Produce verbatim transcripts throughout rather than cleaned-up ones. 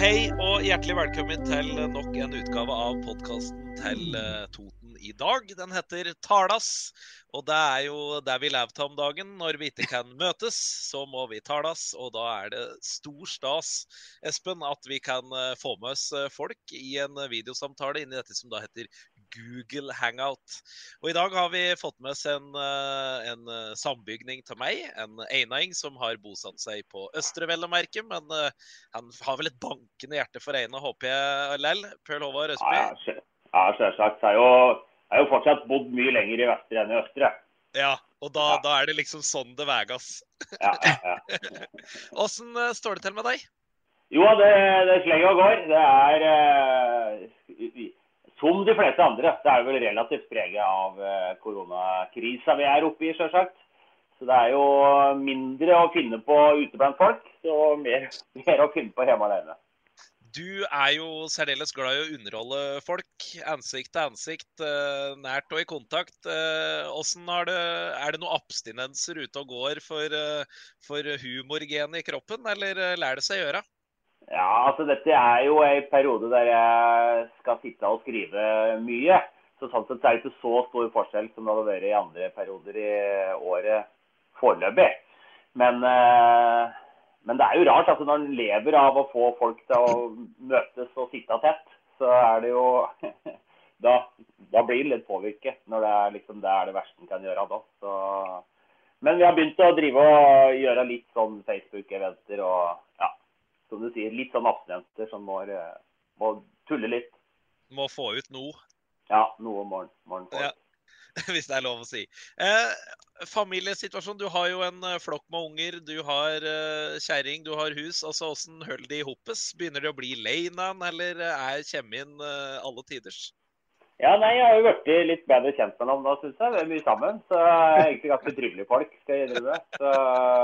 Hei og hjertelig velkommen til nok en utgave av podcasten til uh, Toten i dag. Den heter Talas, og det er jo det vi lever om dagen. Når vi ikke kan møtes, så må vi talas, og da er det stor stas, Espen, at vi kan uh, få med oss uh, folk i en uh, videosamtale inn i dette som da heter Google Hangout. Og i dag har vi fått med oss en, uh, en uh, sambygning til meg, en einaing som har bosatt seg på Østre Vellemerke, men uh, han har vel et bankende hjerte for Eina, håper jeg, Lell, Pøl Håvard Østby? Ja, ja, selvsagt. Jeg har jo, jeg har jo fortsatt bodd mye lenger i Vestre enn i Østre. Ja, og da, ja. da er det liksom sånn det vegas. Ja, ja, ja. Hvordan står det til med deg? Jo, det, det slenger og går. Det er, eh, som de fleste andre, det er vel relativt preget av eh, koronakrisa vi er oppe i, selvsagt. Så det er jo mindre å finne på ute blant folk, og mer, mer å finne på hjemme alene. Du er jo særdeles glad i å underholde folk, ansikt til ansikt, nært og i kontakt. Hvordan har det, er det noen abstinenser ute og går for, for humorgenet i kroppen, eller lærer det seg gjøre? Ja, altså dette er jo en periode der jeg skal sitte og skrive mye. Så sånn sett er det ikke så stor forskjell som det hadde vært i andre perioder i året foreløpig. Men, eh, men det er jo rart, altså når man lever av å få folk til å møtes og sitte tett, så er det jo, da, da blir det litt påvirket når det er, liksom, det, er det verste man kan gjøre da. Så, men vi har begynt å drive og gjøre litt sånn Facebook-eventer og, ja, som du sier, litt sånn abstinenter som må, må tulle litt. Må få ut noe. Ja, noe morgen, morgen ja, hvis det er lov å si. Eh, familiesituasjon, du har jo en flokk med unger, du har uh, kjæring, du har hus. Altså, hvordan holder de i hoppes? Begynner de å bli leinan, eller er kommer inn uh, alle tiders? Ja, nei, jeg har jo vært litt bedre kjent med dem nå, synes jeg. Vi er mye sammen, så jeg er egentlig ganske trivelige folk, skal jeg drive med. Så,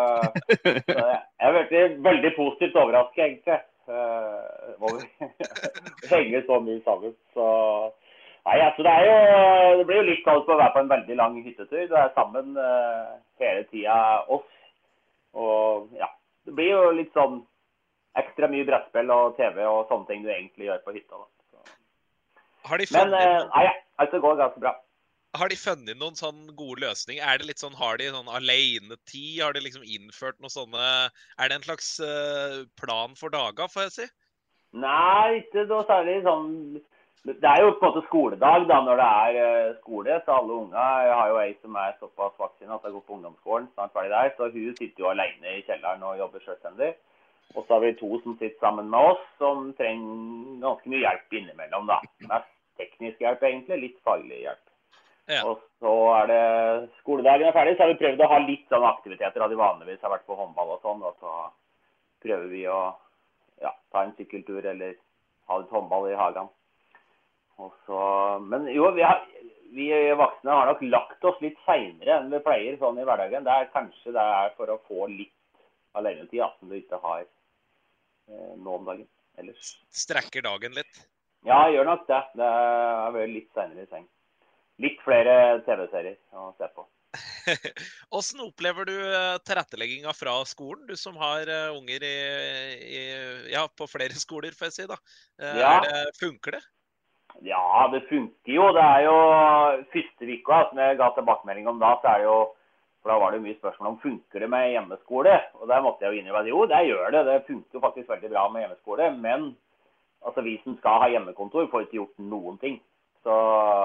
så jeg har vært veldig positivt overrasket, egentlig. Uh, hvor vi henger så mye sammen, så... Nei, altså det er jo, det blir jo litt kaldt på å være på en veldig lang hyttetur. Det er sammen uh, hele tiden oss. Og ja, det blir jo litt sånn ekstra mye brettspill og T V og sånne ting du egentlig gjør på hytta da. Så. Har de funnet Men uh, nei, altså det går ganske bra. Har de funnet noen sånn gode løsninger? Er det litt sånn, har de sånn alene-tid? Har de liksom innført noe sånne, er det en slags uh, plan for dager, får jeg si? Nei, ikke noe særlig sånn... Det er jo på en måte skoledag da, når det er uh, skole, så alle unger, jeg har jo en som er såpass vaksin at jeg går på ungdomsskolen, snart ferdig der, så hun sitter jo alene i kjelleren og jobber selvstendig. Og så har vi to som sitter sammen med oss, som trenger ganske mye hjelp innimellom da. Mest teknisk hjelp egentlig, litt faglig hjelp. Ja. Og så er det, skoledagen er ferdig, så har vi prøvd å ha litt sånne aktiviteter da de vanligvis har vært på håndball og sånn, og så prøver vi å ja, ta en sykkeltur eller ha litt håndball i hagen. Så, men jo, vi, har, vi voksne har nok lagt oss litt senere enn vi pleier sånn i hverdagen. Det er kanskje det er for å få litt alenetid, ja, som du ikke har eh, nå om dagen ellers. Strekker dagen litt? Ja, gjør nok det. Det er vel litt senere i seng. Litt flere T V-serier å se på. Hvordan opplever du tilrettelegginga fra skolen? Du som har uh, unger i, i, ja, på flere skoler, får jeg si da. Uh, ja. Er det, funker det? Ja, det funker jo. Det er jo første vika, som jeg ga tilbakemelding om da, så er det jo, for da var det jo mye spørsmål om funker det med hjemmeskole, og der måtte jeg jo innrømme at jo, det gjør det. Det funker jo faktisk veldig bra med hjemmeskole, men altså vi som skal ha hjemmekontor får ikke gjort noen ting. Så,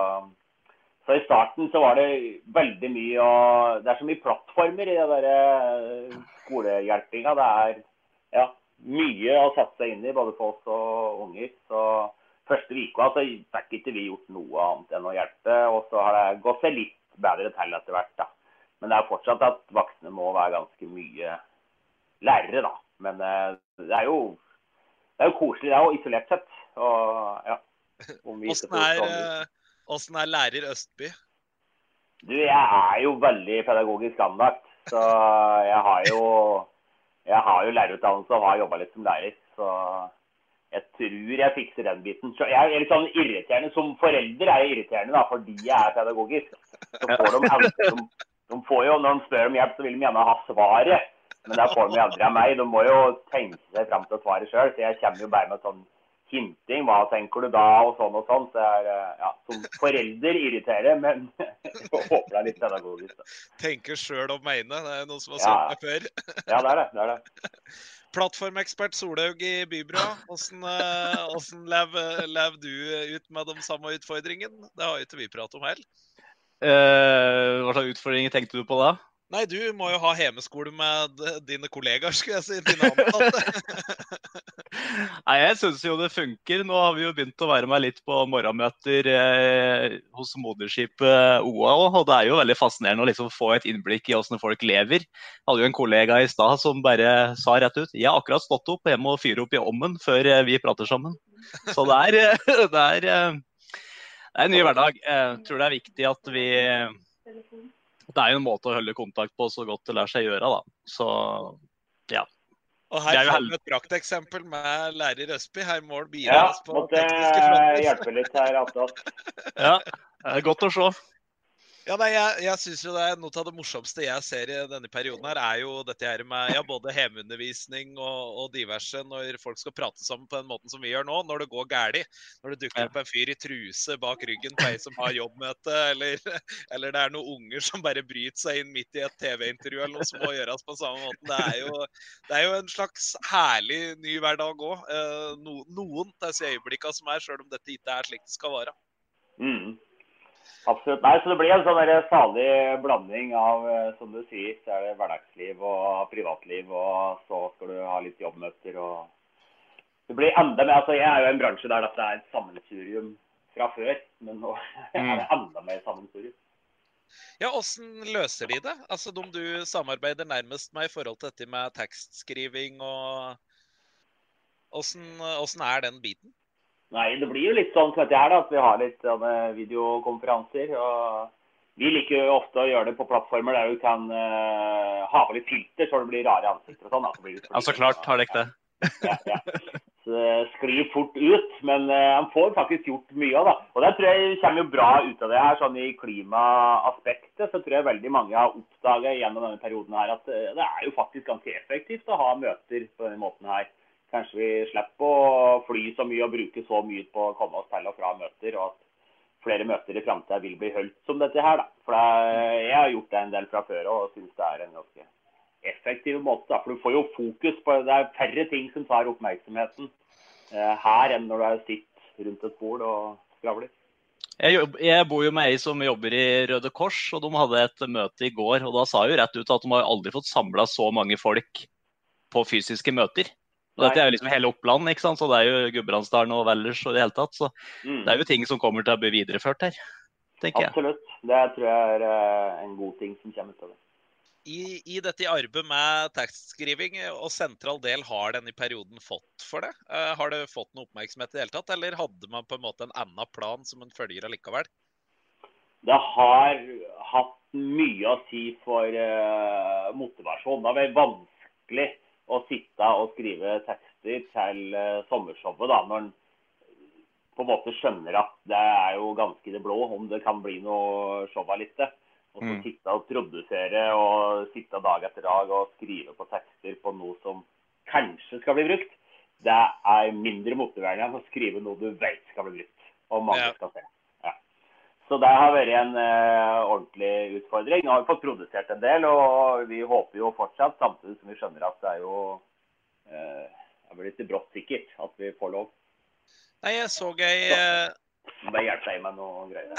så i starten så var det veldig mye, og det er så mye plattformer i det der skolehjelpinga. Det er ja, mye å sette seg inn i, både for oss og unger, så første vika så fikk ikke vi gjort noe annet enn å hjelpe, og så har det gått seg litt bedre til etter hvert da. Men det er fortsatt at voksne må være ganske mye lærere da. Men eh, det er jo det er jo koselig, det er jo isolert sett. Og ja. Hvordan er, hvordan er lærer Østby? Du, jeg er jo veldig pedagogisk anlagt, så jeg har jo, jeg har jo lærerutdannelse og har jobbet litt som lærer, så... Jeg tror jeg fikser den biten. Så jeg er litt sånn irriterende. Som forelder er jeg irriterende da, fordi jeg er pedagogisk. Så får de, de, de får jo, når de spør om hjelp, så vil de gjerne ha svaret. Men det får de jo aldri av meg. De må jo tenke seg frem til å svare selv, så jeg kommer jo bare med sånn hinting. Hva tenker du da, og sånn og sånn. Så jeg er, ja, som forelder irriterer, men jeg håper det er litt pedagogisk. Da. Tenker selv og mener, det er noe som har Ja. sagt meg før. Ja, det er det, det er det. Plattformekspert Solhaug i Bybro, hvordan, eh, hvordan lever, lever du ut med de samme utfordringene? Det har jo ikke vi pratet om heller. Uh, hva slags utfordringer tenkte du på da? Nei, du må jo ha hjemmeskole med dine kollegaer, skulle jeg si, dine ansatte. Nei, jeg synes jo det funker. Nå har vi jo begynt å være med litt på morgenmøter eh, hos moderskipet O A, og det er jo veldig fascinerende å liksom få et innblikk i hvordan folk lever. Jeg hadde jo en kollega i stad som bare sa rett ut, jeg har akkurat stått opp, jeg må fyre opp i ommen før vi prater sammen. Så det er, det er, det er en ny hverdag. Jeg tror det er viktig at vi... Det er jo en måte å holde kontakt på så godt det lar seg gjøre, da. Så, ja. Og her får vi et prakteksempel med lærer Østby. Her må det bidras ja, på tekniske fronter. Ja, hjelpe litt her, Atlas. Ja, det er godt å se. Ja, nei, jeg, jeg synes jo det er noe av det morsomste jeg ser i denne perioden her, er jo dette her med ja, både hjemmeundervisning og, og diverse, når folk skal prate sammen på den måten som vi gjør nå, når det går gærlig, når det dukker opp en fyr i truse bak ryggen på en som har jobbmøte, eller, eller det er noen unger som bare bryter seg inn midt i et T V-intervju, eller noe som må gjøres på samme måten. Det er jo, det er jo en slags herlig ny hverdag også. Eh, no, noen disse øyeblikkene som er, selv om dette ikke er slik det skal være. Mm. Absolutt. Nei, så det blir en sånn der salig blanding av, som du sier, så er det hverdagsliv og privatliv, og så skal du ha litt jobbmøter, og det blir enda mer, altså jeg er jo i en bransje der det er et sammensurium fra før, men nå er det enda mer sammensurium. Ja, hvordan løser de det? Altså, de du samarbeider nærmest med i forhold til dette med tekstskriving, og hvordan, hvordan er den biten? Nei, det blir jo litt sånn som dette her da, at vi har litt sånne videokonferanser, og vi liker jo ofte å gjøre det på plattformer der vi kan uh, ha på litt filter, så det blir rare ansikter og sånn. Da. Så blir det ja, så klart har det ikke det. Ja, ja. Så det sklir fort ut, men uh, han får faktisk gjort mye av det. Og det tror jeg kommer jo bra ut av det her, sånn i klimaaspektet, så tror jeg veldig mange har oppdaget gjennom denne perioden her at uh, det er jo faktisk ganske effektivt å ha møter på denne måten her. Kanskje vi slipper å fly så mye og bruke så mye på å komme oss til og fra møter, og at flere møter i fremtiden vil bli holdt som dette her. Da. For det, jeg har gjort det en del fra før og synes det er en ganske effektiv måte. Da. For du får jo fokus på det er færre ting som tar oppmerksomheten eh, her enn når du sitter rundt et bord og skravler. Jeg, jobb, jeg bor jo med ei som jobber i Røde Kors, og de hadde et møte i går, og da sa jo rett ut at de har aldri fått samlet så mange folk på fysiske møter. Og dette er jo liksom hele Oppland, ikke sant? Så det er jo Gudbrandsdalen og Valdres og det hele tatt. Så mm. det er jo ting som kommer til å bli videreført her, tenker jeg. Absolutt. Det tror jeg er en god ting som kommer ut av det. I, i dette arbeidet med tekstskriving, og sentral del har den i perioden fått for det? Uh, har det fått noe oppmerksomhet i det hele tatt, eller hadde man på en måte en annen plan som en følger allikevel? Det har hatt mye å si for uh, motivasjon. Det har vært vanskelig å sitte og skrive tekster til uh, sommershowet da, når man på en måte skjønner at det er jo ganske i det blå om det kan bli noe show av litt. Og så mm. sitte og produsere og sitte dag etter dag og skrive på tekster på noe som kanskje skal bli brukt. Det er mindre motiverende enn å skrive noe du vet skal bli brukt, og mange ja. Skal se. Ja. Så det har vært en uh, ordentlig utfordring. Nå har vi fått produsert en del, og vi håper jo fortsatt, samtidig som vi skjønner at det er jo uh, det blir litt brått sikkert at vi får lov. Nei, jeg så ei... Uh... Bare hjelp deg med noe greier.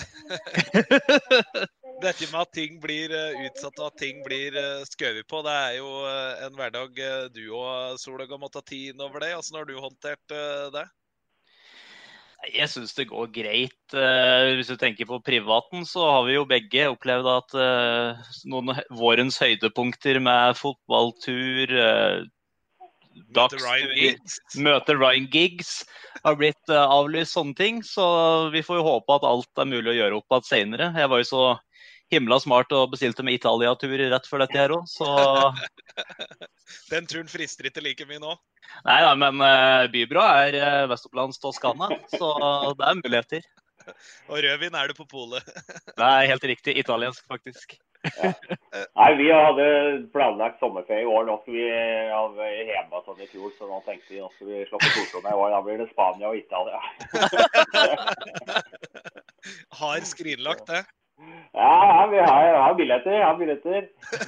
Dette med at ting blir utsatt og at ting blir skøvet på, det er jo en hverdag du og Solhaug har måttet ta tid over det. Hvordan har du håndtert det? Jeg synes det går greit. Hvis du tenker på privaten, så har vi jo begge opplevd at noen vårens høydepunkter med fotballtur, Møte Ryan Giggs. Møte Ryan Giggs har blitt uh, avlyst sånne ting, så vi får jo håpe at alt er mulig å gjøre opp at senere. Jeg var jo så himla smart og bestilte med Italia-tur rett før dette her også, så... Den turen frister ikke like mye nå? Nei, nei men uh, Bybro er uh, Vestopplands Toskana, så det er muligheter. Og rødvin er det på polet? Det er helt riktig, italiensk faktisk. Ja. Nei, vi hadde planlagt sommerferie i år. Nå skal vi ha hjemme sånn i fjor, så nå tenkte vi nå skal vi slå på Tortona i år. Da blir det Spania og Italia. Har skrinlagt det. Ja, ja, vi har, har billetter, har billetter.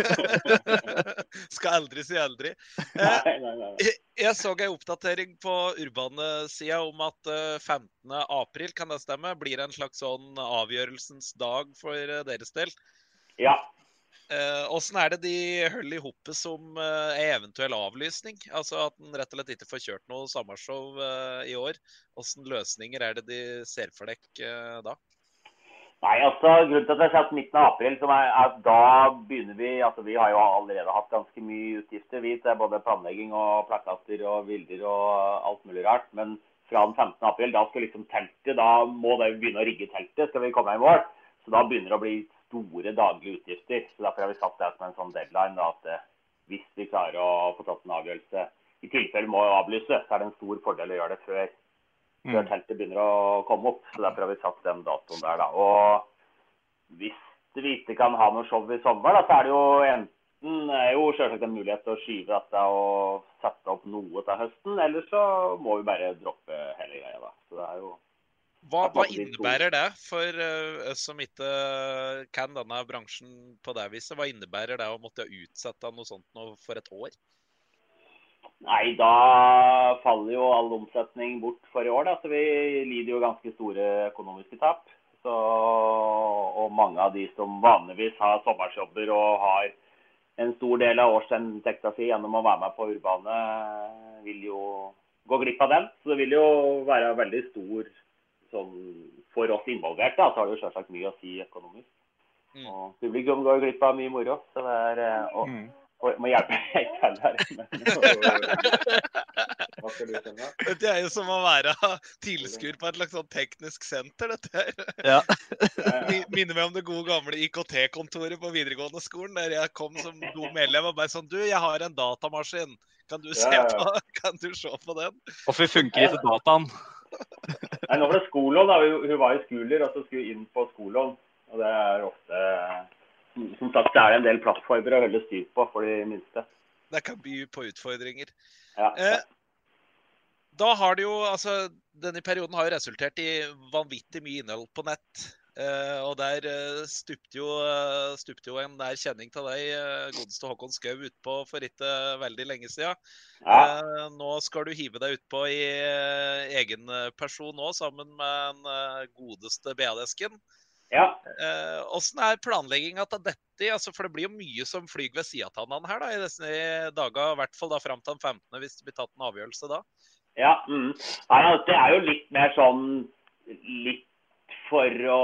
Skal aldri si aldri. Nei, nei, nei. Jeg, jeg så en oppdatering på Urbane-siden om at femtende april, kan det stemme, blir en slags sånn avgjørelsens dag for deres del. Ja. Hvordan er det de holder i hoppet som en eventuell avlysning? Altså at den rett og slett ikke får kjørt noe sommershow i år. Hvordan løsninger er det de ser for deg da? Nei, altså, grunnen til at jeg satt midten av april, som er at da begynner vi, altså vi har jo allerede hatt ganske mye utgifter, vi til både planlegging og plakater og bilder og alt mulig rart, men fra den femtende april, da skal liksom teltet, da må det begynne å rigge teltet, skal vi komme i mål, så da begynner det å bli store daglige utgifter, så derfor har vi satt det som en sånn deadline, da, at hvis vi klarer å få tatt en avgjørelse, i tilfelle må avlyse, så er det en stor fordel å gjøre det før. Før teltet begynner å komme opp, så derfor har vi satt den datoen der da. Og hvis vi ikke kan ha noe show i sommer, da, så er det jo enten er jo selvsagt en mulighet til å skyve dette og sette opp noe til høsten, eller så må vi bare droppe hele greia da. Så det er jo... Hva, hva innebærer det for oss som ikke kan denne bransjen på det viset? Hva innebærer det å måtte utsette noe sånt nå for et år? Nei, da faller jo all omsetning bort for i år, da, så vi lider jo ganske store økonomiske tap. Så, og mange av de som vanligvis har sommersjobber og har en stor del av årsinntekta si gjennom å være med på Urbane, vil jo gå glipp av den. Så det vil jo være veldig stor sånn, for oss involvert, da, så har det jo selvsagt mye å si økonomisk. Mm. Og publikum går glipp av mye moro, så det er... Og, mm. Og må hjelpe meg til her. Hva skal du kjenne? Det er jo som å være tilskuer på et slags sånn teknisk senter, dette her. Ja. Minner meg om det gode gamle I K T-kontoret på videregående skolen, der jeg kom som god medlem og bare sånn, du, jeg har en datamaskin. Kan du se på, kan du se på den? Hvorfor funker ikke dataen? Nei, nå var det skolån da. Hun var i skoler, og så skulle hun inn på skolån. Og det er ofte... Som sagt, det er en del plattformer å holde styr på for de minste. Det kan by på utfordringer. Ja. Eh, da har det jo, altså, denne perioden har jo resultert i vanvittig mye innhold på nett. Eh, og der eh, stupte, jo, uh, stupte jo en nær kjenning til deg, uh, godeste Håkon Skau, ut på for ikke uh, veldig lenge siden. Ja. Eh, nå skal du hive deg ut på i uh, egen person nå, sammen med den uh, godeste B A-desken. Ja. Eh, hvordan er planleggingen til dette? Altså, for det blir jo mye som flyger ved siden av han her da, i disse dager, i hvert fall da frem til den femtende, hvis det blir tatt en avgjørelse da. Ja, mm. Nei, det er jo litt mer sånn, litt for å...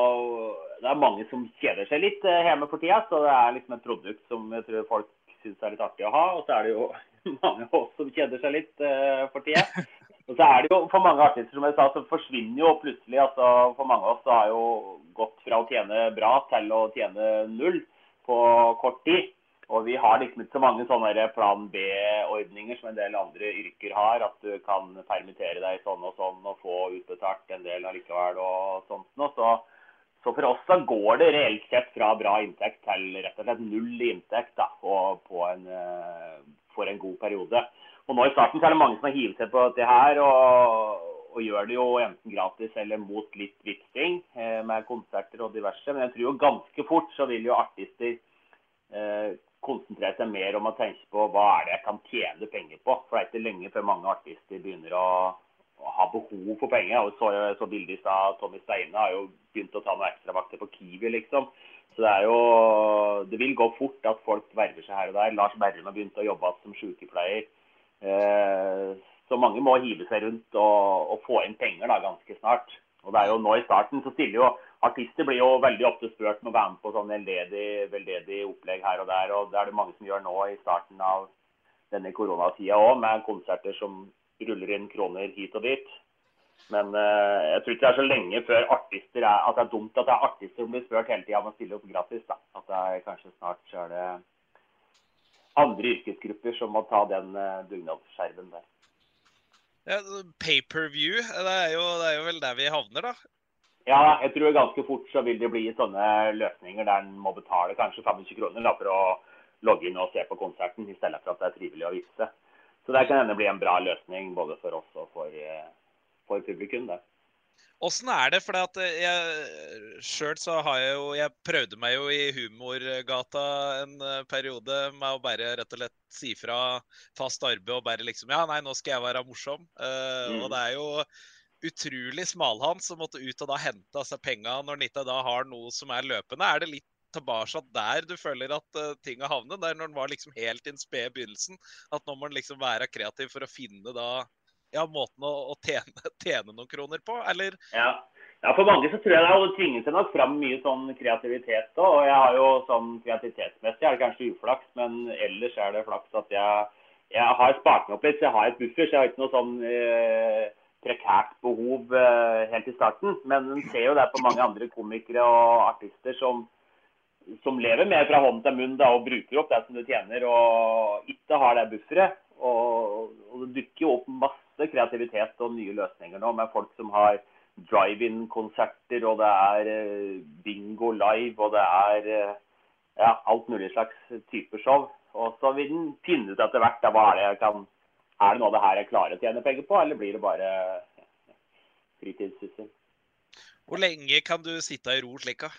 Det er mange som kjeder seg litt hjemme for tida, så det er liksom et produkt som jeg tror folk synes er litt artig å ha, og så er det jo mange av oss som kjeder seg litt uh, for tida. Og så er det jo, for mange artister som jeg sa, så forsvinner jo plutselig, altså for mange av oss så har jo gått fra å tjene bra til å tjene null på kort tid. Og vi har liksom ikke så mange sånne plan B-ordninger som en del andre yrker har, at du kan permittere deg sånn og sånn og få utbetalt en del allikevel og sånt noe. Så, så for oss så går det reelt sett fra bra inntekt til rett og slett null inntekt da, og på en, for en god periode. Og nå i starten så er det mange som har hivet seg på det her, og, og gjør det jo enten gratis eller mot litt vitsing, eh, med konserter og diverse. Men jeg tror jo ganske fort så vil jo artister eh, konsentrere seg mer om å tenke på hva er det jeg kan tjene penger på. For det er ikke lenge før mange artister begynner å, å ha behov for penger. Og så, så bildet i stad, Tommy Steine har jo begynt å ta noen ekstra vakter på Kiwi, liksom. Så det er jo, det vil gå fort at folk verver seg her og der. Lars Berrum har begynt å jobbe som sykepleier. Så mange må hive seg rundt og, og få inn penger da, ganske snart. Og det er jo nå i starten så stiller jo artister blir jo veldig ofte spurt med å være med på sånn veldedig, veldedig opplegg her og der, og det er det mange som gjør nå i starten av denne koronatida også, med konserter som ruller inn kroner hit og dit. Men uh, jeg tror ikke det er så lenge før artister er, at det er dumt at det er artister som blir spurt hele tiden om å stille opp gratis da. At det er kanskje snart så er det andre yrkesgrupper som må ta den uh, dugnadsskjerven der. Ja, pay-per-view, det er, jo, det er jo vel der vi havner da. Ja, jeg tror ganske fort så vil det bli sånne løsninger der en må betale kanskje femogtjue kroner da, for å logge inn og se på konserten, i stedet for at det er trivelig å vise. Så det kan hende bli en bra løsning både for oss og for, for publikum der. Hvordan er det? For jeg selv så har jeg jo, jeg prøvde meg jo i humorgata en periode med å bare rett og slett si fra fast arbeid og bare liksom, ja nei, nå skal jeg være morsom. Uh, mm. Og det er jo utrolig smalhans som måtte ut og da hente seg penger når den ikke da har noe som er løpende. Er det litt tilbake der du føler at uh, ting har havnet? Der når den var liksom helt i en sped begynnelsen, at nå må den liksom være kreativ for å finne da ja, måten å, å tjene, tjene noen kroner på, eller? Ja. Ja, for mange så tror jeg det har tvinget seg nok fram mye sånn kreativitet da, og jeg har jo sånn kreativitetsmessig, er det kanskje uflaks, men ellers er det flaks at jeg, jeg har spart meg opp litt, så jeg har et buffer, så jeg har ikke noe sånn eh, prekært behov eh, helt i starten, men man ser jo det på mange andre komikere og artister som, som lever mer fra hånd til munn da, og bruker opp det som du tjener, og ikke har det bufferet, og, og det dukker jo opp masse kreativitet og nye løsninger nå med folk som har drive-in-konserter, og det er bingo live, og det er ja, alt mulig slags typer show. Og så vil den finne ut etter hvert, da, hva er det jeg kan, er det noe det her jeg klarer å tjene penger på, eller blir det bare ja, fritidssyssel? Hvor lenge kan du sitte i ro slik da?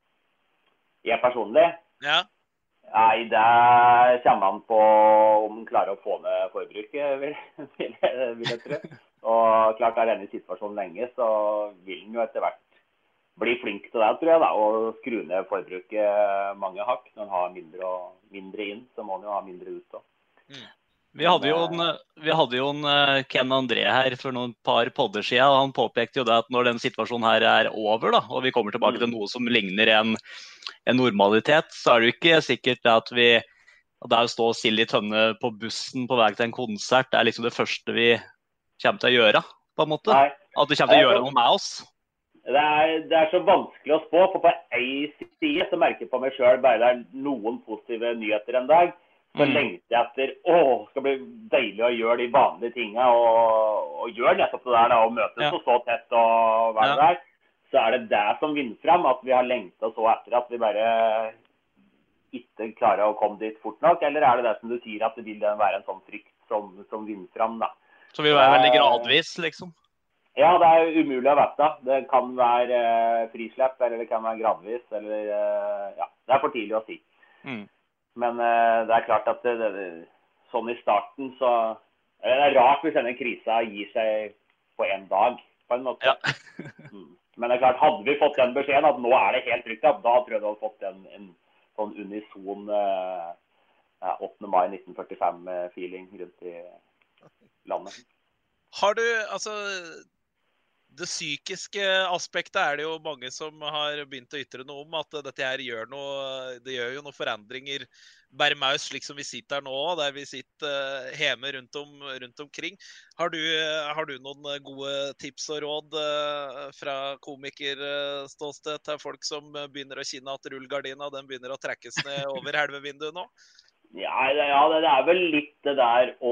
Jeg personlig? Ja. Nei, det kommer an på om man klarer å få ned forbruket, vil, vil, vil jeg tro. Og klart er denne situasjonen lenge, så vil den jo etter hvert bli flink til det, tror jeg, da, og skru ned forbruket mange hakk. Når den har mindre, og, mindre inn, så må den jo ha mindre ut også. Mm. Vi hadde jo en, vi hadde jo en Ken André her for noen par podder siden, og han påpekte jo det at når den situasjonen her er over, da, og vi kommer tilbake til noe som ligner en, en normalitet, så er det jo ikke sikkert at vi, at det er å stå stille i tønne på bussen på vei til en konsert, det er liksom det første vi kommer til å gjøre, på en måte. Nei. At det kommer til å gjøre noe med oss. Det er, det er så vanskelig å spå, for på en side så merker jeg på meg selv bare det er noen positive nyheter en dag, så mm. lengter jeg etter, åh, skal bli deilig å gjøre de vanlige tingene, og, og gjøre nettopp det der da, og møtes ja. Og så tett og være ja. Der. Så er det det som vinner frem, at vi har lengtet så etter at vi bare ikke klarer å komme dit fort nok, eller er det det som du sier, at det vil være en sånn frykt som, som vinner frem da? Så vil det være veldig gradvis, liksom? Ja, det er umulig å vite. Det kan være uh, frislepp, eller det kan være gradvis, eller uh, ja, det er for tidlig å si. Mm. Men uh, det er klart at det, det, sånn i starten, så det er rart hvis denne krisa gir seg på en dag, på en måte. Ja. mm. Men det er klart, hadde vi fått den beskjeden at nå er det helt trygt, da tror jeg du hadde fått en, en sånn unison uh, åttende mai nitten førtifem-feeling rundt i landet. Har du, altså, det psykiske aspektet er det jo mange som har begynt å ytre noe om, at dette her gjør noe, det gjør jo noen forandringer bare med oss, slik som vi sitter her nå, der vi sitter hjemme rundt, om, rundt omkring. Har du, har du noen gode tips og råd fra komikerståsted til folk som begynner å kjenne at rullegardina, den begynner å trekkes ned over helvevinduet nå? Ja, det, ja, det er vel litt det der å,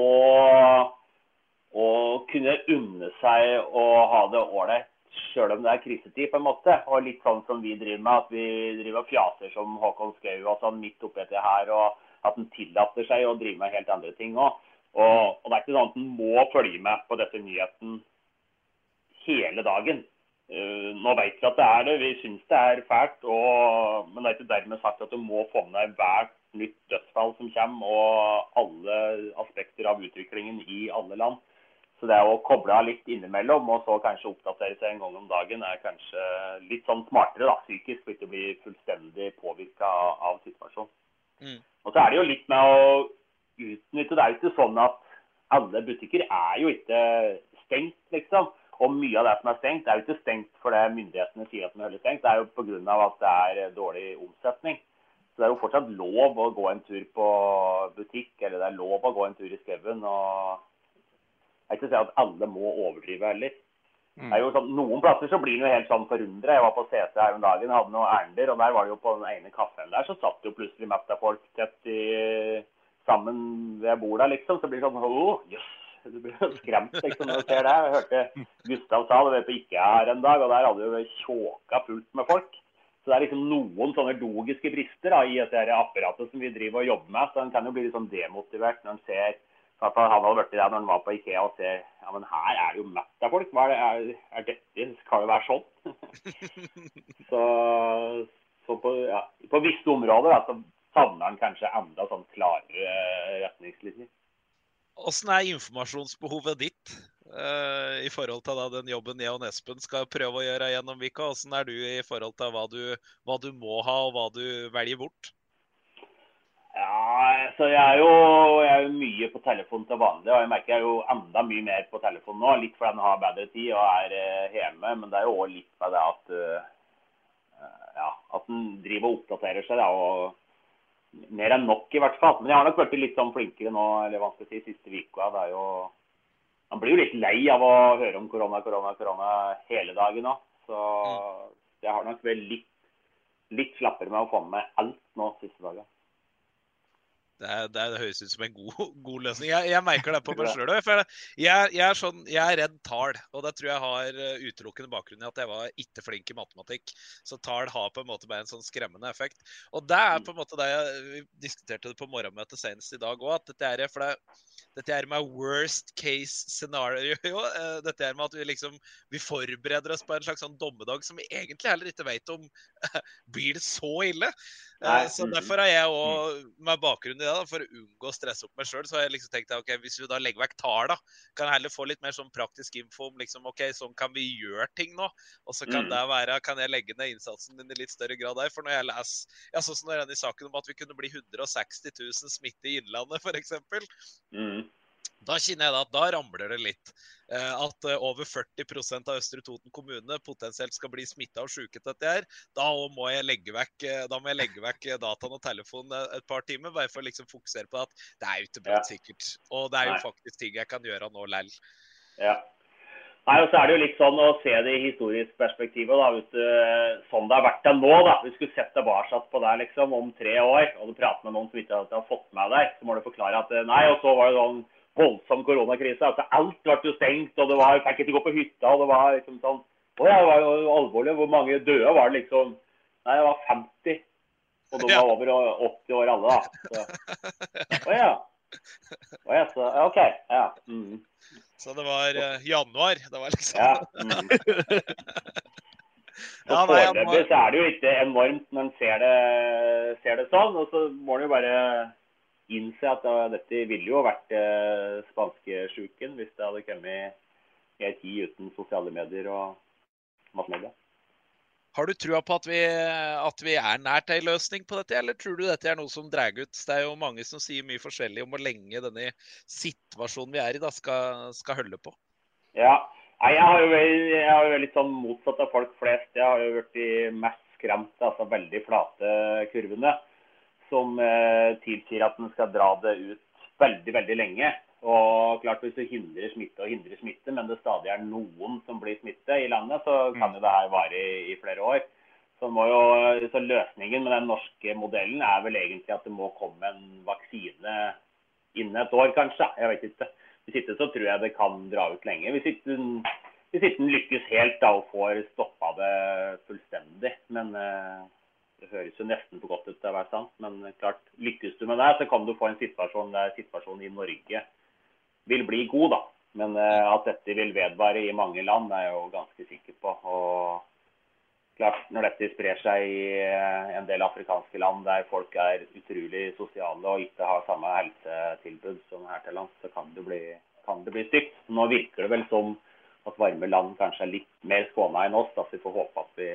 å kunne unne seg og ha det ålreit, selv om det er krisetid på en måte. Og litt sånn som vi driver med, at vi driver og fjaser som Håkon Skau og sånn midt oppi dette her, og at den tillater seg å drive med helt andre ting også. Og, og det er ikke sånn at den må følge med på dette nyheten hele dagen. Uh, nå vet vi at det er det, vi synes det er fælt, og, men det er ikke dermed sagt at du må få med deg hvert nytt dødsfall som kommer, og alle aspekter av utviklingen i alle land. Så det å koble av litt innimellom, og så kanskje oppdatere seg en gang om dagen, er kanskje litt sånn smartere da, psykisk, for ikke å bli fullstendig påvirket av, av situasjonen. Mm. Og så er det jo litt med å utnytte, det er jo ikke sånn at alle butikker er jo ikke stengt, liksom. Og mye av det som er stengt, er jo ikke stengt fordi myndighetene sier at de holder stengt, det er jo på grunn av at det er dårlig omsetning. Så det er jo fortsatt lov å gå en tur på butikk, eller det er lov å gå en tur i skauen, og jeg ikke si at alle må overdrive heller. Mm. Det er jo sånn, noen plasser så blir det jo helt sånn forundret. Jeg var på C C her om dagen, hadde noen ærender, og der var det jo på den ene kaffen der, så satt det jo plutselig mest av folk tett i, sammen ved bordet, liksom. Så blir det sånn, åh, jøss, du blir jo skremt liksom, når du ser det. Jeg hørte Gustav sa det på IKEA her en dag, og der hadde jo tjåka fullt med folk. Så det er liksom noen sånne logiske brister da, i dette apparatet som vi driver og jobber med, så han kan jo bli litt sånn demotivert når han ser, for han hadde vært i det når han var på IKEA og ser, ja, men her er det jo mett av folk, hva er det, er, er dette, skal det være sånn? så så på, ja, på visse områder da, så savner han kanskje enda sånn klarere retningslinjer. Hvordan er informasjonsbehovet ditt uh, i forhold til da, den jobben jeg og Espen skal prøve å gjøre gjennom Vika? Hvordan er du i forhold til hva du, hva du må ha og hva du velger bort? Ja, så jeg er jo jeg er jo mye på telefon til vanlig, og jeg merker jeg er jo enda mye mer på telefon nå, litt fordi den har bedre tid og er uh, hjemme, men det er jo også litt for det at, uh, ja, at den driver og oppdaterer seg da, og mer enn nok i hvert fall. Men jeg har nok vært litt sånn flinkere nå, eller hva skal jeg si, siste vika. Det er jo, man blir jo litt lei av å høre om korona, korona, korona hele dagen nå. Så jeg har nok vel litt, litt slappere med å få med alt nå siste dagen. Det, er, det, er, det høres ut som en god, god løsning. Jeg, jeg merker det på meg selv. For jeg, jeg, er sånn, jeg er redd tall, og det tror jeg har utelukkende bakgrunn i at jeg var ikke flink i matematikk. Så tall har på en måte bare en sånn skremmende effekt. Og det er på en måte det jeg diskuterte det på morgenmøtet senest i dag også, at dette er, for det, dette er med worst case scenario. Dette er med at vi liksom, vi forbereder oss på en slags sånn dommedag som vi egentlig heller ikke vet om blir det så ille. Nei. Så derfor har jeg også, med bakgrunn i det, da, for å unngå å stresse opp meg selv, så har jeg liksom tenkt at ok, hvis vi da legger vekk tar da, kan jeg heller få litt mer sånn praktisk info om liksom, ok, sånn kan vi gjøre ting nå, og så kan mm. det være, kan jeg legge ned innsatsen din i litt større grad der, for når jeg leser, ja, sånn som denne saken om at vi kunne bli hundre og seksti tusen smitte i innlandet, for eksempel, mm. da kjenner jeg da at da ramler det litt. At over førti prosent av Østre Toten kommune potensielt skal bli smittet av syke til dette her. Da må jeg legge vekk, da må jeg legge vekk dataen og telefonen et par timer, bare for å liksom fokusere på at det er jo ikke bra sikkert. Og det er jo Nei. faktisk ting jeg kan gjøre nå lell. Ja. Nei, og så er det jo litt sånn å se det i historisk perspektiv, da, hvis du, sånn det har vært det nå, da. Hvis du skulle sett tilbake på det liksom, om tre år, og du prater med noen som ikke har fått med deg, så må du forklare at nei, og så var det sånn voldsom koronakrise, altså alt ble jo stengt, og det var, fikk ikke gå på hytta, og det var liksom sånn, å ja, det var jo alvorlig, hvor mange døde var det liksom, nei, det var femti, og de var over åtti år alle da, så, å ja, å ja, så, ok, ja, mm. Så det var uh, januar, det var liksom, ja, mm. Så ja, foreløpig så er det jo ikke enormt når man ser det, ser det sånn, og så må det jo bare innse at uh, dette ville jo vært uh, spanskesjuken hvis det hadde kommet i en tid uten sosiale medier og massmedia. Har du trua på at vi, at vi er nært en løsning på dette, eller tror du dette er noe som drar ut? Det er jo mange som sier mye forskjellig om hvor lenge denne situasjonen vi er i da skal, skal holde på. Ja, jeg har jo, jeg har jo litt sånn motsatt av folk flest. Jeg har jo vært i mest skremt, altså veldig flate kurvene, som eh, tilsier at den skal dra det ut veldig, veldig lenge. Og klart hvis du hindrer smitte og hindrer smitte, men det stadig er noen som blir smitte i landet, så kan jo det her vare i, i flere år. Så, må jo, så løsningen med den norske modellen er vel egentlig at det må komme en vaksine innen et år, kanskje. Jeg vet ikke. Hvis ikke så tror jeg det kan dra ut lenge. Hvis ikke den, hvis ikke den lykkes helt da, og får stoppet det fullstendig. Men eh, det høres jo nesten for godt ut til å være sant, men klart, lykkes du med det, så kan du få en situasjon der situasjonen i Norge vil bli god da. Men uh, at dette vil vedvare i mange land er jeg jo ganske sikker på. Og klart, når dette sprer seg i uh, en del afrikanske land der folk er utrolig sosiale og ikke har samme helsetilbud som her til land, så kan det bli, kan det bli stygt. Nå virker det vel som at varme land kanskje er litt mer skånet enn oss, da, så vi får håpe at vi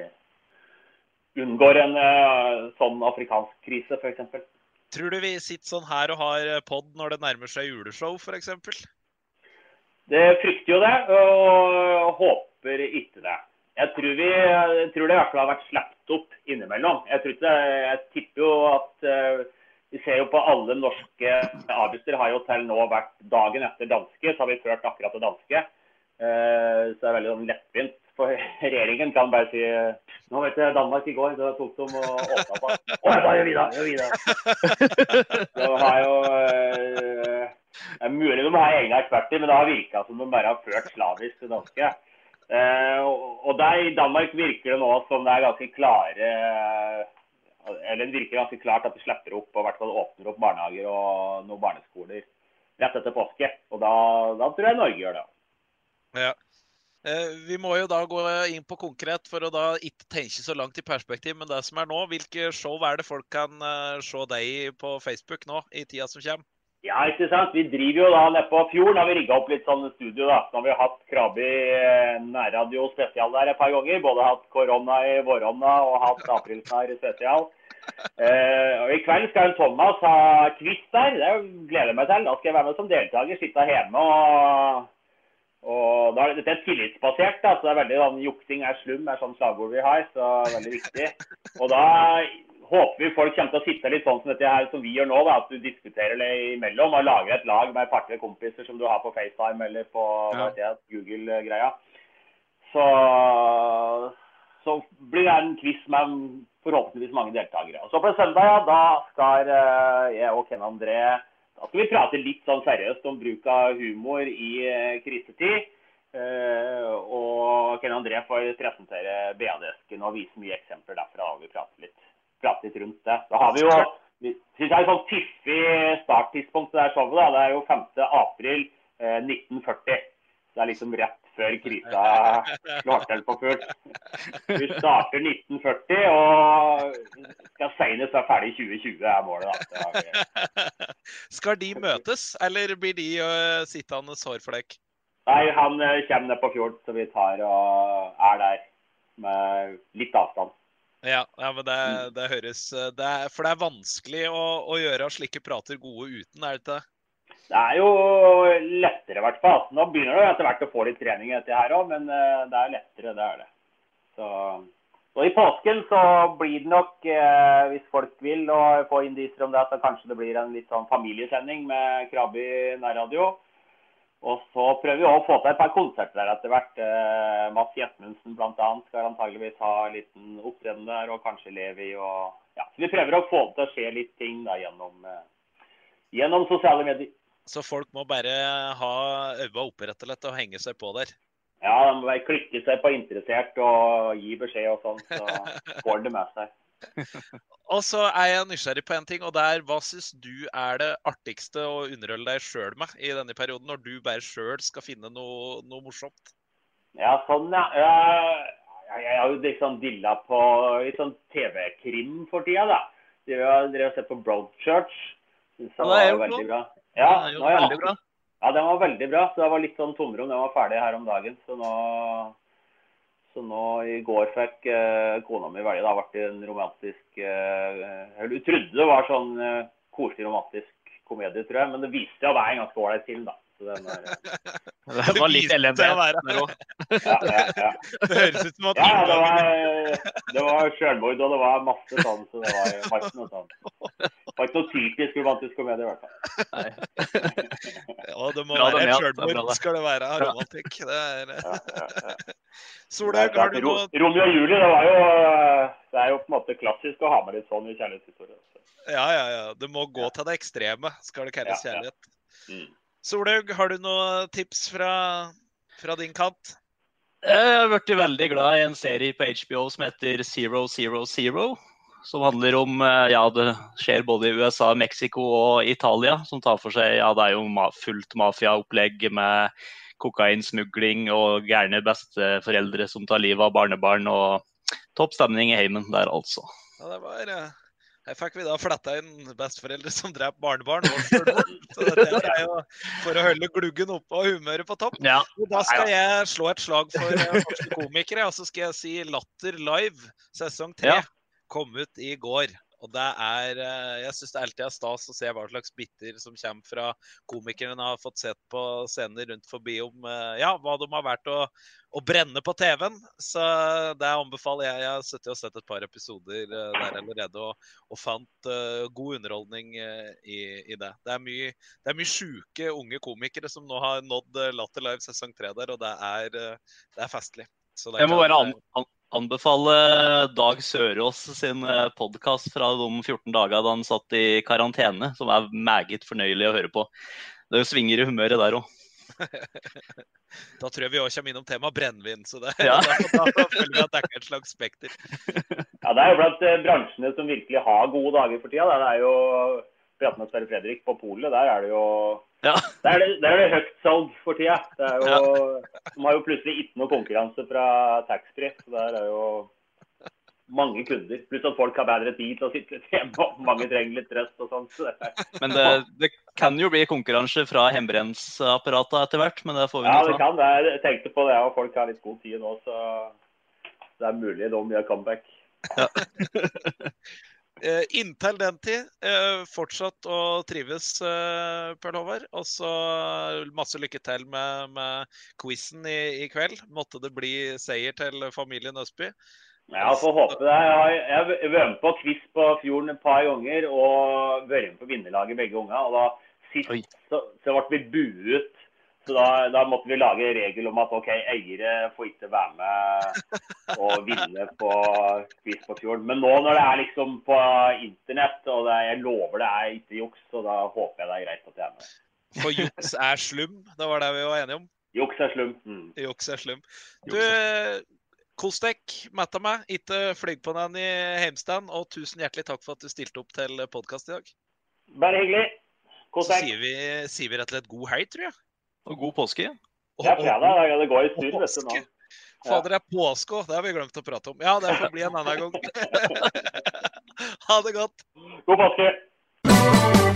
unngår en uh, sånn afrikansk krise, for eksempel. Tror du vi sitter sånn her og har podd når det nærmer seg juleshow, for eksempel? Det frykter jo det, og håper ikke det. Jeg tror, vi, jeg tror det i hvert fall har vært slept opp innimellom. Jeg, tror ikke, jeg tipper jo at uh, vi ser jo på alle norske avgifter har jo til nå vært dagen etter danske, så har vi ført akkurat det danske. Uh, så det er veldig sånn lettvint. For regjeringen kan bare si, nå vet jeg Danmark i går, det tok dem å åpne på. Å, da gjør vi det, gjør vi det. Så har jo, Det er mulig de har egne eksperter, men det har virket som de bare har ført slavisk til danske. Eh, og, og der i Danmark virker det nå som det er ganske klare, eller det virker ganske klart at de slipper opp, og i hvert fall åpner opp barnehager og noen barneskoler rett etter påske. Og da, da tror jeg Norge gjør det. Ja. Eh, vi må jo da gå inn på konkret for å da ikke tenke så langt i perspektiv, men det som er nå, hvilke show er det folk kan uh, se deg i på Facebook nå i tida som kommer? Ja, ikke sant? Vi driver jo da nede på fjorden, har vi rigget opp litt sånn studio da. Nå har vi hatt Krabi nærradio spesial der et par ganger, både hatt korona i våronna og hatt aprilsnær spesial. Eh, og i kveld skal en Thomas ha quiz der, det gleder jeg meg til. Da skal jeg være med som deltaker, sitte hjemme og... Og da er dette er tillitsbasert, da, så det er veldig sånn, juksing er slum, er sånn slagord vi har, så det er veldig viktig. Og da håper vi folk kommer til å sitte litt sånn som dette her som vi gjør nå, da, at du diskuterer det imellom og lager et lag med et par kompiser som du har på FaceTime eller på ja. det, Google-greia. Så, så blir det en quiz med forhåpentligvis mange deltakere. Og så på søndag, ja, da skal jeg og Ken André Da skal vi prate litt sånn seriøst om bruk av humor i eh, krisetid. Eh, og Ken André får presentere B A D-esken og vise mye eksempler derfra, og vi prater litt, prater litt rundt det. Da har vi jo, vi synes det er et sånn tiffig starttidspunkt til det her showet, da. Det er jo femte april eh, nitten førti. Det er liksom rett før krisa slår til på fullt. Vi starter nitten førti, og skal senest være ferdig i tjue tjue er målet, da. Skal de møtes, eller blir de uh, sittende hårflekk? Nei, han uh, kommer ned på fjord, så vi tar og er der med litt avstand. Ja, ja men det, det høres, det er, for det er vanskelig å, å gjøre slike prater gode uten, er det ikke det? Det er jo lettere i hvert fall. Nå begynner det etter hvert å få litt trening etter her også, men uh, det er lettere, det er det. Så... Og i påsken så blir det nok, eh, hvis folk vil, og få indiser om det, så kanskje det blir en litt sånn familiesending med Krabi nærradio. Og så prøver vi også å få til et par konserter der etter hvert. Eh, Mats Jetmundsen blant annet skal antageligvis ha en liten opptreden der, og kanskje Levi. Og, ja. Så vi prøver å få det til å skje litt ting da, gjennom, eh, gjennom sosiale medier. Så folk må bare ha øynene oppe rett og slett og henge seg på der? Ja, de må bare klikke seg på interessert og gi beskjed og sånn, så får det med seg. Og så er jeg nysgjerrig på en ting, og det er, hva synes du er det artigste å underholde deg selv med i denne perioden, når du bare selv skal finne noe, noe morsomt? Ja, sånn, ja. Jeg, jeg har jo liksom dillet på litt sånn T V-krim for tida, da. Dere har sett på Broadchurch. Det var jo veldig bra. Ja, det er jo veldig bra. Ja, den var veldig bra, så det var litt sånn tomrom, den var ferdig her om dagen, så nå, så nå i går fikk uh, kona mi velge, da ble det en romantisk, uh, du trodde det var sånn uh, koselig romantisk komedie, tror jeg, men det viste seg å være en ganske ålreit film, da. Så den er, uh... det var litt elendig. Ja, ja, ja. Det høres ut som at... Ja, det var, det var selvmord, og det var masse sånn, så det var, var ikke noe sånn. Det var ikke noe typisk romantisk komedie, i hvert fall. Nei. Ja, det må bra, være et selvmord, skal det være romantikk. Det er... Ja, ja, ja. Solhaug, har du noe... Romeo og Julie, det var jo, det er jo på en måte klassisk å ha med litt sånn i kjærlighetshistorie. Ja, ja, ja. Det må gå til det ekstreme, skal det kalles ja, kjærlighet. Ja. Mm. Solhaug, har du noen tips fra, fra din kant? Jeg har vært veldig glad i en serie på H B O som heter Zero Zero Zero, som handler om, ja, det skjer både i U S A, Mexico og Italia, som tar for seg, ja, det er jo fullt mafiaopplegg med kokainsmugling og gærne besteforeldre som tar livet av barnebarn, og topp stemning i heimen der, altså. Ja, det var... Her fikk vi da fletta inn besteforeldre som drev barnebarn og selvmord. Så dette er jo for å holde gluggen oppe og humøret på topp. Ja. Og da skal jeg slå et slag for norske komikere, og så skal jeg si Latter Live, sesong tre, Ja. kom ut i går. Og det er, jeg synes det alltid er stas å se hva slags bitter som kommer fra komikerne har fått sett på scener rundt forbi om, ja, hva de har vært å, å brenne på T V-en. Så det anbefaler jeg. Jeg har sittet og sett et par episoder der allerede og, og fant uh, god underholdning uh, i, i det. Det er mye, det er mye syke unge komikere som nå har nådd uh, Latter Live sesong tre der, og det er, uh, det er festlig. Så det Jeg må kan, bare an an anbefale Dag Sørås sin podcast fra de fjorten dager da han satt i karantene, som er meget fornøyelig å høre på. Det svinger i humøret der også. Da tror jeg vi også kommer innom tema brennvin, så det, Ja. da, da, da føler vi at det er et slags spekter. Ja, det er jo blant eh, bransjene som virkelig har gode dager for tida. da. Det er jo praten med Sverre Fredrik på Polet, der er det jo Ja. der er det, der er det høyt salg for tida. Det er jo, de har jo plutselig ikke noe konkurranse fra taxfree, så der er jo mange kunder. Pluss at folk har bedre tid til å sitte litt hjemme, og mange trenger litt trøst og sånt. Så det er- Men det, det kan jo bli konkurranse fra hjemmebrennsapparatet etter hvert, men det får vi Ja, nå det ta. kan det. Jeg tenkte på det, og folk har litt god tid nå, så det er mulig de gjør comeback. Eh, inntil den tid, eh, fortsatt å trives, eh, Per Håvard. Og så masse lykke til med, med quizen i, i kveld. Måtte det bli seier til familien Østby. Ja, får håpe det. Jeg har jeg har vært med på quiz på fjorden et par ganger, og vært med på vinnerlaget begge unger. Og da sist Oi. så, så ble vi buet. Så da, da måtte vi lage en regel om at ok, eiere får ikke være med og vinne på quiz på fjorden. Men nå når det er liksom på internett, og det, jeg lover det er ikke juks, så da håper jeg det er greit at jeg er med. For juks er slum, det var det vi var enige om. Juks er slum. Mm. Juks er slum. Du, kos deg, metta meg. Ikke flyg på den i heimstand, og tusen hjertelig takk for at du stilte opp til podcast i dag. Bare hyggelig. Kos Så deg. sier vi, sier vi rett og slett god helg, tror jeg. Og god påske. Det er fredag, da kan det gå i stund, vet du nå. Påske. Fader, det er påske også. Det har vi glemt å prate om. Ja, det får bli en annen gang. Ha det godt. God påske.